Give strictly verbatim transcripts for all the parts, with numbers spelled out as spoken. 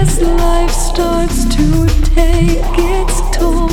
as life starts to take its toll.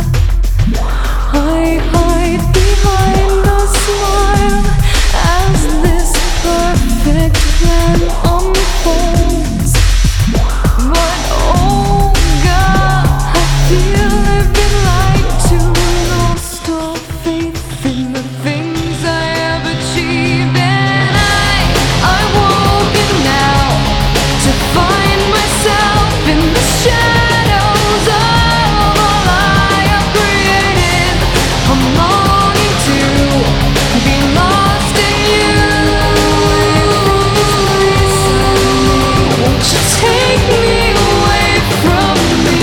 I hide behind a smile as this perfect plan unfolds. But oh God, I feel I've been lied to, lost all faith in the things I have achieved, and I, I'm woken now to find myself in the shadows of all I have created. I'm longing to be lost in you. Won't you take me away from me?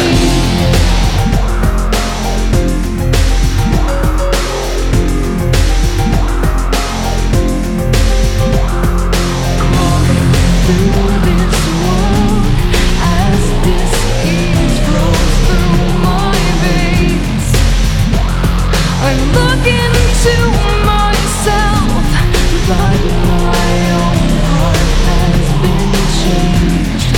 Crawling through this world as disease rolls through my veins. I look into myself, but my own heart has been changed.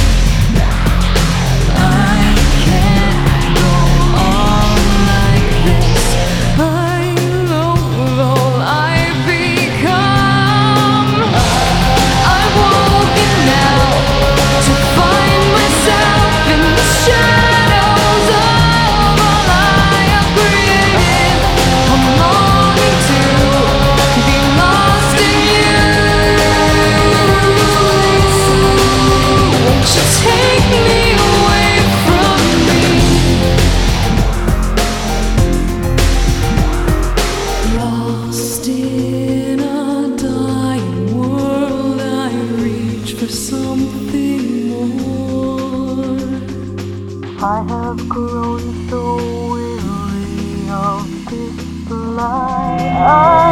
I can't go on like this. I loathe all I've become. I'm woken now to find myself in the shadows of all I have created. I'm longing to be lost in you. Won't you take me away from me? Lost in a dying world, I reach for something more. I have grown so weary of this lie.